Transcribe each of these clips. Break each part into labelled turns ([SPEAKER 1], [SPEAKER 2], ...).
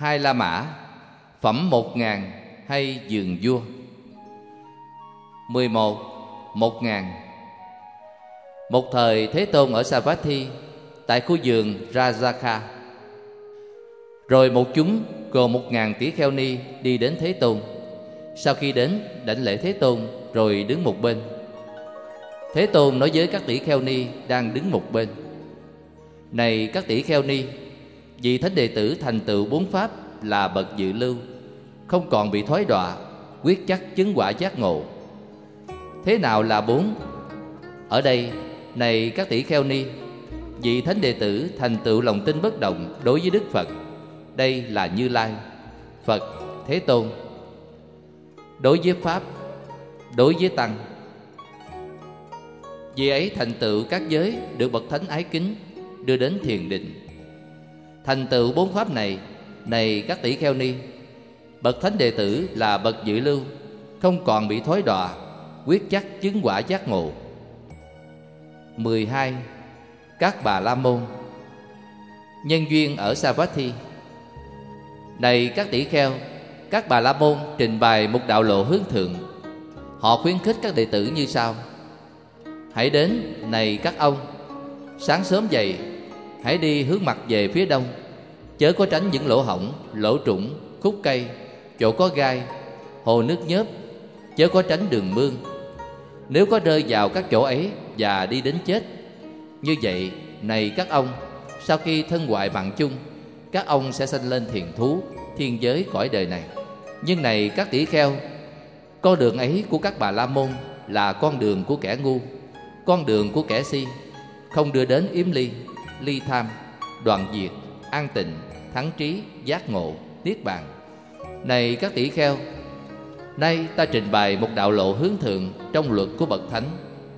[SPEAKER 1] Hai La Mã, Phẩm 1000 hay Vườn Vua. 11. 1000. Một thời Thế Tôn ở Savatthi, tại khu vườn Rajaka. Rồi một chúng gồm 1000 tỷ kheo ni đi đến Thế Tôn. Sau khi đến, đảnh lễ Thế Tôn rồi đứng một bên. Thế Tôn nói với các tỷ kheo ni đang đứng một bên: Này các tỷ kheo ni, vị thánh đệ tử thành tựu 4 pháp là bậc dự lưu, không còn bị thoái đọa, quyết chắc chứng quả giác ngộ. Thế nào là 4? Ở đây, này các tỷ kheo ni, vị thánh đệ tử thành tựu lòng tin bất động đối với Đức Phật. Đây là Như Lai, Phật, Thế Tôn. Đối với Pháp, đối với Tăng, vì ấy thành tựu các giới được bậc thánh ái kính đưa đến thiền định. Thành tựu 4 pháp này, này các tỷ kheo ni, bậc thánh đệ tử là bậc dự lưu, không còn bị thối đọa, quyết chắc chứng quả giác ngộ. 12. Các Bà La Môn. Nhân duyên ở Savatthi. Này các tỷ kheo, các Bà La Môn trình bày một đạo lộ hướng thượng. Họ khuyến khích các đệ tử như sau: Hãy đến, này các ông, sáng sớm dậy, hãy đi hướng mặt về phía đông, chớ có tránh những lỗ hổng, lỗ trũng, khúc cây, chỗ có gai, hồ nước nhớp, chớ có tránh đường mương. Nếu có rơi vào các chỗ ấy và đi đến chết, như vậy, này các ông, sau khi thân hoại mạng chung, các ông sẽ sanh lên thiền thú, thiên giới cõi đời này. Nhưng này các tỷ kheo, con đường ấy của các Bà La Môn là con đường của kẻ ngu, con đường của kẻ si, không đưa đến yếm ly, ly tham, đoạn diệt, an tịnh, thắng trí, giác ngộ, niết bàn. Này các tỷ kheo, nay ta trình bày một đạo lộ hướng thượng trong luật của bậc thánh,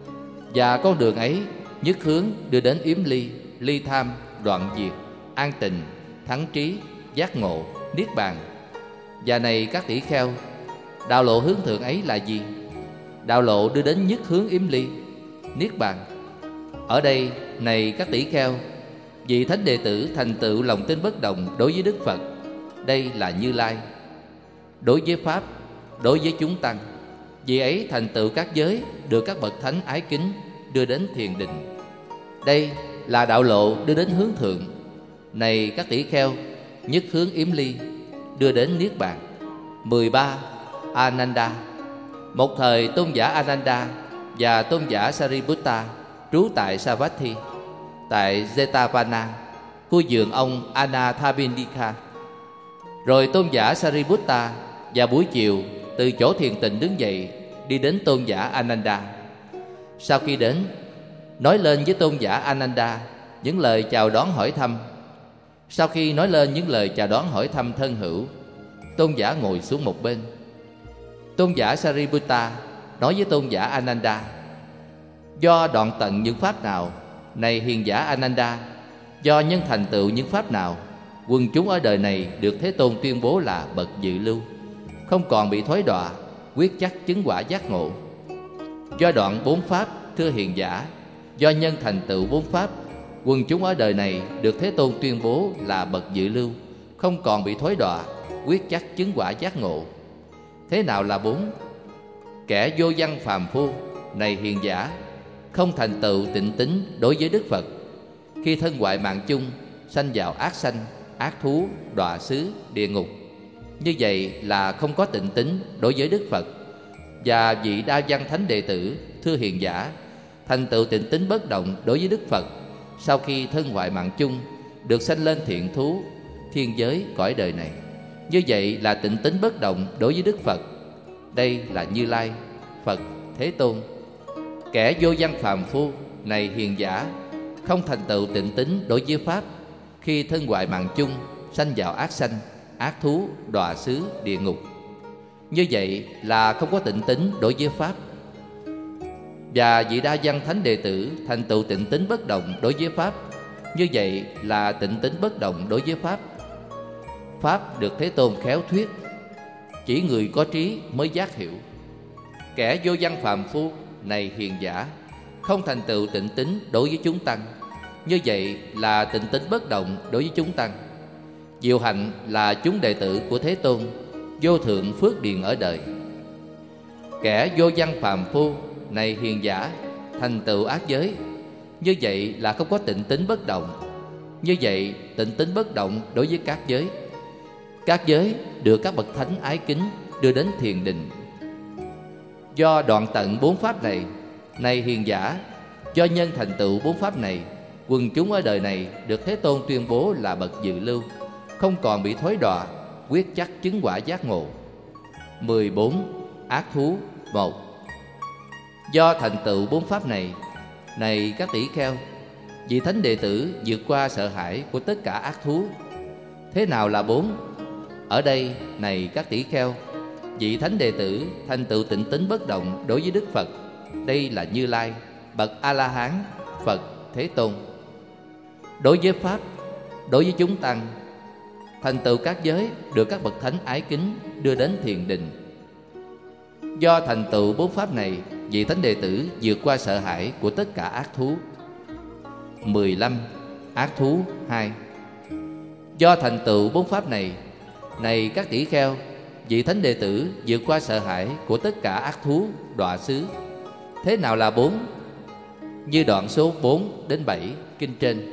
[SPEAKER 1] và con đường ấy nhất hướng đưa đến yếm ly, ly tham, đoạn diệt, an tịnh, thắng trí, giác ngộ, niết bàn. Và này các tỷ kheo, đạo lộ hướng thượng ấy là gì? Đạo lộ đưa đến nhất hướng yếm ly, niết bàn. Ở đây, này các tỷ kheo, vị thánh đệ tử thành tựu lòng tin bất động đối với Đức Phật. Đây là Như Lai. Đối với Pháp, đối với chúng tăng, vị ấy thành tựu các giới được các bậc thánh ái kính đưa đến thiền định. Đây là đạo lộ đưa đến hướng thượng. Này các tỷ kheo, nhất hướng yếm ly, đưa đến niết bàn. 13. Ananda. Một thời tôn giả Ananda và tôn giả Sariputta trú tại Savatthi, tại Jetavana, khu vườn ông Anathapindika. Rồi tôn giả Sariputta vào buổi chiều từ chỗ thiền tịnh đứng dậy, đi đến tôn giả Ananda. Sau khi đến, nói lên với tôn giả Ananda những lời chào đón hỏi thăm. Sau khi nói lên những lời chào đón hỏi thăm thân hữu, tôn giả ngồi xuống một bên. Tôn giả Sariputta nói với tôn giả Ananda: Do đoạn tận những pháp nào, này hiền giả Ananda, do nhân thành tựu những pháp nào, quần chúng ở đời này được Thế Tôn tuyên bố là bậc dự lưu, không còn bị thối đọa, quyết chắc chứng quả giác ngộ. Do đoạn 4 pháp, thưa hiền giả, do nhân thành tựu 4 pháp, quần chúng ở đời này được Thế Tôn tuyên bố là bậc dự lưu, không còn bị thối đọa, quyết chắc chứng quả giác ngộ. Thế nào là 4? Kẻ vô văn phàm phu, này hiền giả, không thành tựu tịnh tín đối với Đức Phật, khi thân hoại mạng chung, sanh vào ác sanh, ác thú, đọa xứ, địa ngục. Như vậy là không có tịnh tín đối với Đức Phật. Và vị đa văn thánh đệ tử, thưa hiền giả, thành tựu tịnh tín bất động đối với Đức Phật, sau khi thân hoại mạng chung, được sanh lên thiện thú, thiên giới cõi đời này. Như vậy là tịnh tín bất động đối với Đức Phật. Đây là Như Lai, Phật, Thế Tôn. Kẻ vô văn phàm phu, này hiền giả, không thành tựu tịnh tín đối với Pháp, khi thân hoại mạng chung, sanh vào ác sanh, ác thú, đọa xứ, địa ngục. Như vậy là không có tịnh tín đối với Pháp. Và vị đa văn thánh đệ tử thành tựu tịnh tín bất động đối với Pháp. Như vậy là tịnh tín bất động đối với Pháp. Pháp được Thế Tôn khéo thuyết, chỉ người có trí mới giác hiểu. Kẻ vô văn phàm phu, này hiền giả, không thành tựu tịnh tín đối với chúng tăng. Như vậy là tịnh tín bất động đối với chúng tăng. Diệu hạnh là chúng đệ tử của Thế Tôn, vô thượng phước điền ở đời. Kẻ vô văn phàm phu này hiền giả, thành tựu ác giới, như vậy là không có tịnh tính bất động. Như vậy tịnh tính bất động đối với các giới. Các giới được các bậc thánh ái kính đưa đến thiền định. Do đoạn tận bốn pháp này, này hiền giả, do nhân thành tựu bốn pháp này, quần chúng ở đời này được Thế Tôn tuyên bố là bậc dự lưu, không còn bị thối đọa, quyết chắc chứng quả giác ngộ. 14. Ác thú 1. Do thành tựu bốn pháp này, này các tỷ kheo, vị thánh đệ tử vượt qua sợ hãi của tất cả ác thú. Thế nào là 4? Ở đây, này các tỷ kheo, vị thánh đệ tử thành tựu tịnh tính bất động đối với Đức Phật. Đây là Như Lai, bậc A-la-hán, Phật, Thế Tôn. Đối với pháp, đối với chúng tăng, thành tựu các giới được các bậc thánh ái kính đưa đến thiền định. Do thành tựu bốn pháp này, vị thánh đệ tử vượt qua sợ hãi của tất cả ác thú. 15. Ác thú 2. Do thành tựu bốn pháp này, này các tỷ kheo, vị thánh đệ tử vượt qua sợ hãi của tất cả ác thú đọa xứ. Thế nào là 4? Như đoạn số 4 đến 7 kinh trên.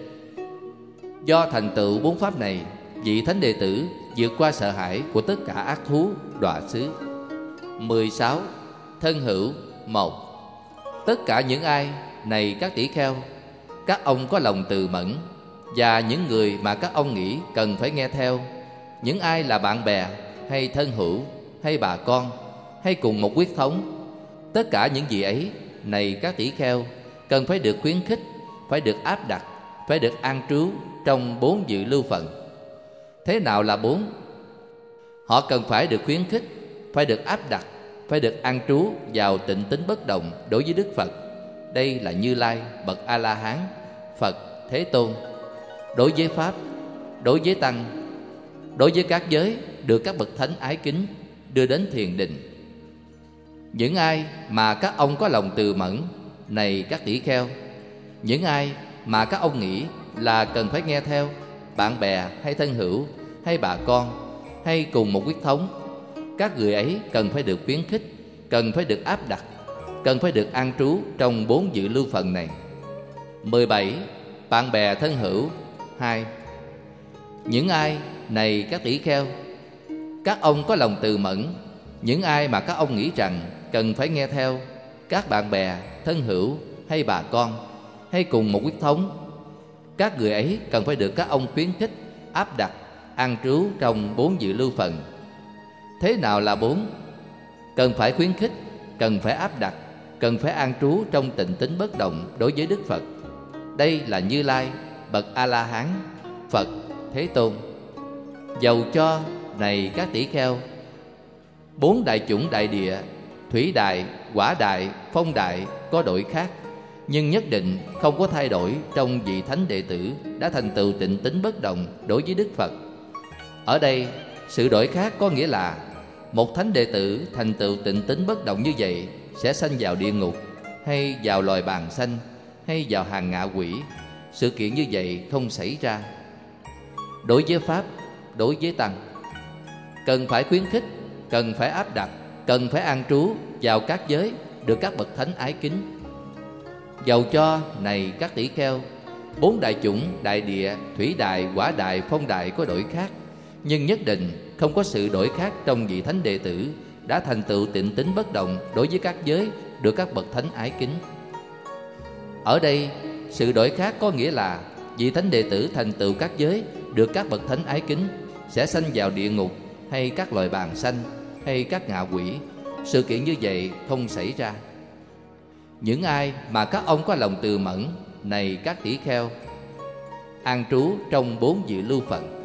[SPEAKER 1] Do thành tựu bốn pháp này, vị thánh đệ tử vượt qua sợ hãi của tất cả ác thú đọa xứ. 16. Thân hữu 1. Tất cả những ai, này các tỷ kheo, các ông có lòng từ mẫn, và những người mà các ông nghĩ cần phải nghe theo, những ai là bạn bè hay thân hữu hay bà con hay cùng một huyết thống, tất cả những gì ấy, này các tỷ kheo, cần phải được khuyến khích, phải được áp đặt, phải được an trú trong 4 dự lưu phần. Thế nào là 4? Họ cần phải được khuyến khích, phải được áp đặt, phải được an trú vào tịnh tính bất động đối với Đức Phật. Đây là Như Lai, bậc A-la-hán, Phật, Thế Tôn. Đối với pháp, đối với tăng, đối với các giới được các bậc thánh ái kính đưa đến thiền định. Những ai mà các ông có lòng từ mẫn, này các tỷ kheo, những ai mà các ông nghĩ là cần phải nghe theo, bạn bè hay thân hữu hay bà con hay cùng một huyết thống, các người ấy cần phải được khuyến khích, cần phải được áp đặt, cần phải được an trú trong 4 dự lưu phần này. 17. Bạn bè thân hữu 2. Những ai, này các tỷ kheo, các ông có lòng từ mẫn, những ai mà các ông nghĩ rằng cần phải nghe theo, các bạn bè, thân hữu hay bà con hay cùng một huyết thống, các người ấy cần phải được các ông khuyến khích, áp đặt, an trú trong 4 dự lưu phần. Thế nào là 4? Cần phải khuyến khích, cần phải áp đặt, cần phải an trú trong tịnh tính bất động đối với Đức Phật. Đây là Như Lai, bậc A-la-hán, Phật, Thế Tôn. Dầu cho, này các tỷ kheo, 4 đại chủng đại địa, thủy đại, hỏa đại, phong đại có đổi khác, nhưng nhất định không có thay đổi trong vị thánh đệ tử đã thành tựu tịnh tính bất động đối với Đức Phật. Ở đây, sự đổi khác có nghĩa là một thánh đệ tử thành tựu tịnh tính bất động như vậy sẽ sanh vào địa ngục, hay vào loài bàng sanh, hay vào hàng ngạ quỷ. Sự kiện như vậy không xảy ra. Đối với pháp, đối với tăng, cần phải khuyến khích, cần phải áp đặt, cần phải an trú vào các giới được các bậc thánh ái kính. Dầu cho, này các tỷ kheo, 4 đại chủng đại địa, thủy đại, hỏa đại, phong đại có đổi khác, nhưng nhất định không có sự đổi khác trong vị thánh đệ tử đã thành tựu tịnh tính bất động đối với các giới được các bậc thánh ái kính. Ở đây, sự đổi khác có nghĩa là vị thánh đệ tử thành tựu các giới được các bậc thánh ái kính sẽ sanh vào địa ngục, hay các loài bàng sanh, hay các ngạ quỷ. Sự kiện như vậy không xảy ra. Những ai mà các ông có lòng từ mẫn, này các tỷ kheo, an trú trong 4 dự lưu phần.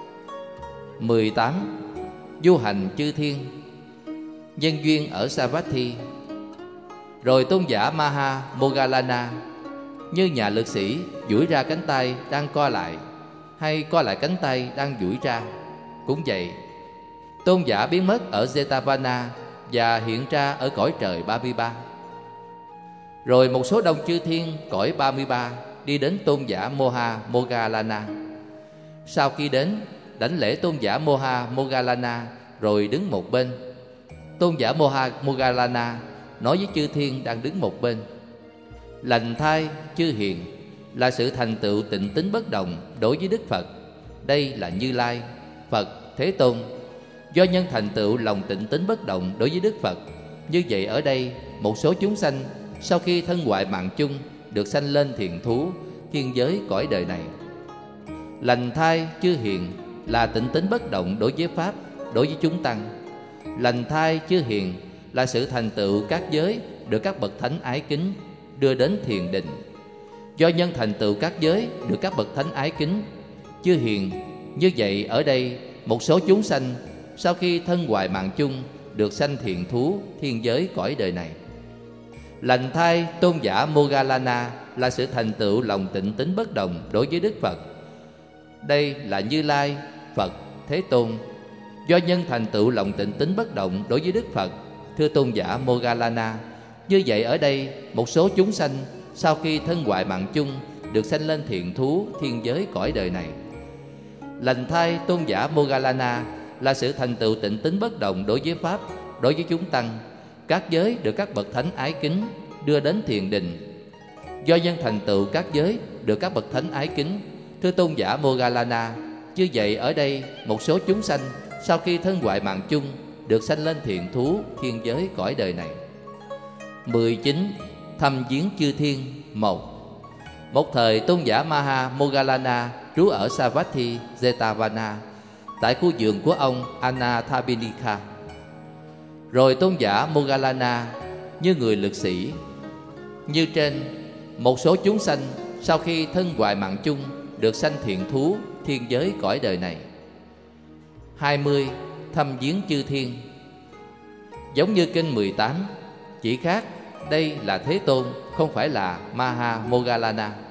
[SPEAKER 1] 18. Du hành chư thiên. Nhân duyên ở Savatthi. Rồi tôn giả Maha Moggallana như nhà lực sĩ duỗi ra cánh tay đang co lại, hay co lại cánh tay đang duỗi ra. Cũng vậy, tôn giả biến mất ở Jetavana và hiện ra ở cõi trời 33. Rồi một số đông chư thiên cõi 33 đi đến tôn giả Moha Moggallana. Sau khi đến, đảnh lễ tôn giả Moha Moggallana rồi đứng một bên. Tôn giả Moha Moggallana nói với chư thiên đang đứng một bên: lành thay chư hiền, là sự thành tựu tịnh tín bất động đối với Đức Phật. Đây là Như Lai, Phật, Thế Tôn. Do nhân thành tựu lòng tịnh tín bất động đối với Đức Phật, như vậy ở đây một số chúng sanh sau khi thân hoại mạng chung được sanh lên thiền thú, thiên giới cõi đời này. Lành thay chư hiền, là tịnh tín bất động đối với Pháp, đối với chúng tăng. Lành thay chư hiền, là sự thành tựu các giới được các bậc thánh ái kính đưa đến thiền định. Do nhân thành tựu các giới được các bậc thánh ái kính, chư hiền, như vậy ở đây một số chúng sanh sau khi thân hoại mạng chung được sanh thiền thú, thiên giới cõi đời này. Lành thay tôn giả Moggallana, là sự thành tựu lòng tịnh tín bất động đối với Đức Phật. Đây là Như Lai, Phật, Thế Tôn. Do nhân thành tựu lòng tịnh tín bất động đối với Đức Phật, thưa tôn giả Moggallana, như vậy ở đây một số chúng sanh sau khi thân hoại mạng chung được sanh lên thiện thú, thiên giới cõi đời này. Lành thay tôn giả Moggallana, là sự thành tựu tịnh tín bất động đối với Pháp, đối với chúng tăng. Các giới được các bậc thánh ái kính đưa đến thiền định. Do nhân thành tựu các giới được các bậc thánh ái kính, thưa tôn giả Moggallana, như vậy ở đây một số chúng sanh sau khi thân hoại mạng chung được sanh lên thiện thú, thiên giới cõi đời này. 19. Thăm viếng chư thiên. 1. Một thời tôn giả Maha Moggallana trú ở Savatthi Jetavana, tại khu vườn của ông Anathapindika. Rồi tôn giả Moggallana như người lực sĩ. Như trên, một số chúng sanh sau khi thân hoại mạng chung được sanh thiện thú, thiên giới cõi đời này. 20. Thăm viếng chư thiên. Giống như kinh 18, chỉ khác đây là Thế Tôn, không phải là Maha Moggallana.